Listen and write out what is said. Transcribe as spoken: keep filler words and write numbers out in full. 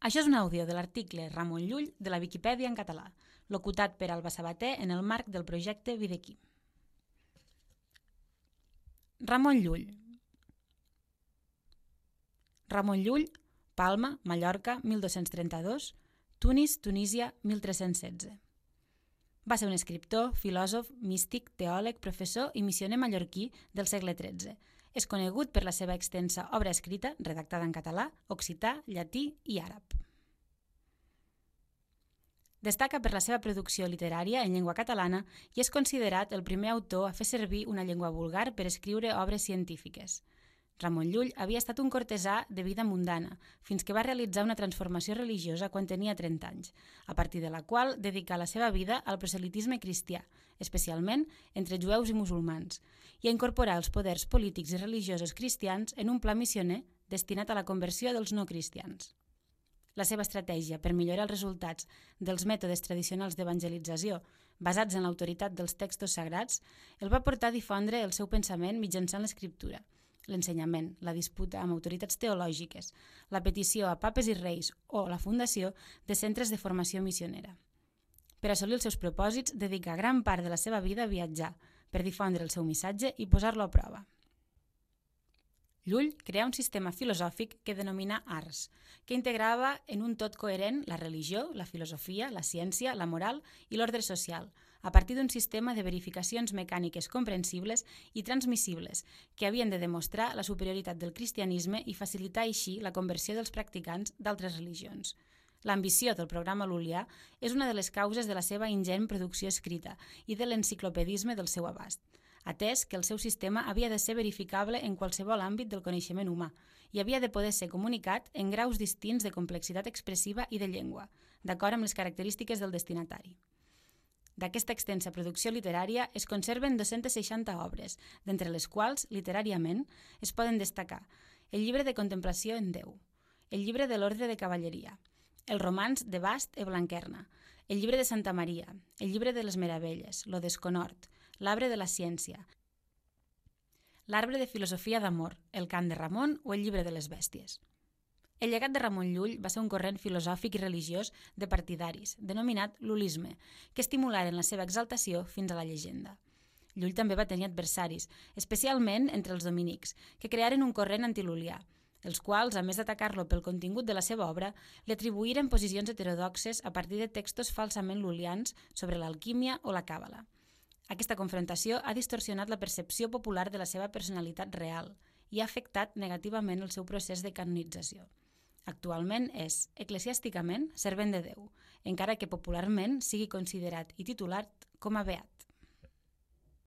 Això és un àudio de l'article Ramon Llull de la Viquipèdia en català, locutat per Alba Sabater en el marc del projecte Videquí. Ramon Llull. Ramon Llull, Palma, Mallorca, mil dos-cents trenta-dos, Tunis, Tunísia, mil tres-cents setze. Va ser un escriptor, filòsof, místic, teòleg, professor i missioner mallorquí del segle tretze. És conegut per la seva extensa obra escrita, redactada en català, occità, llatí i àrab. Destaca per la seva producció literària en llengua catalana i és considerat el primer autor a fer servir una llengua vulgar per escriure obres científiques. Ramon Llull havia estat un cortesà de vida mundana, fins que va realitzar una transformació religiosa quan tenia trenta anys, a partir de la qual dedicà la seva vida al proselitisme cristià, especialment entre jueus i musulmans, i a incorporar els poders polítics i religiosos cristians en un pla missioner destinat a la conversió dels no cristians. La seva estratègia per millorar els resultats dels mètodes tradicionals d'evangelització, basats en l'autoritat dels textos sagrats, el va portar a difondre el seu pensament mitjançant l'escriptura, l'ensenyament, la disputa amb autoritats teològiques, la petició a papes i reis o la fundació de centres de formació missionera. Per assolir els seus propòsits, dedica gran part de la seva vida a viatjar, per difondre el seu missatge i posar-lo a prova. Llull creà un sistema filosòfic que denomina Ars, que integrava en un tot coherent la religió, la filosofia, la ciència, la moral i l'ordre social, a partir d'un sistema de verificacions mecàniques comprensibles i transmissibles que havien de demostrar la superioritat del cristianisme i facilitar així la conversió dels practicants d'altres religions. L'ambició del programa lul·lià és una de les causes de la seva ingent producció escrita i de l'enciclopedisme del seu abast, atès que el seu sistema havia de ser verificable en qualsevol àmbit del coneixement humà i havia de poder ser comunicat en graus distints de complexitat expressiva i de llengua, d'acord amb les característiques del destinatari. D'aquesta extensa producció literària es conserven dos-centes seixanta obres, d'entre les quals, literàriament, es poden destacar el llibre de Contemplació en Déu, el llibre de l'Ordre de Cavalleria, el romanç de Bast e Blanquerna, el llibre de Santa Maria, el llibre de les Meravelles, lo Desconhort, l'arbre de la ciència, l'arbre de filosofia d'amor, el cant de Ramon o el llibre de les bèsties. El llegat de Ramon Llull va ser un corrent filosòfic i religiós de partidaris, denominat lullisme, que estimularen la seva exaltació fins a la llegenda. Llull també va tenir adversaris, especialment entre els dominics, que crearen un corrent antilul·lià, els quals, a més d'atacar-lo pel contingut de la seva obra, li atribuïren posicions heterodoxes a partir de textos falsament lul·lians sobre l'alquímia o la càbala. Aquesta confrontació ha distorsionat la percepció popular de la seva personalitat real i ha afectat negativament el seu procés de canonització. Actualment és, eclesiàsticament, servent de Déu, encara que popularment sigui considerat i titulat com a beat.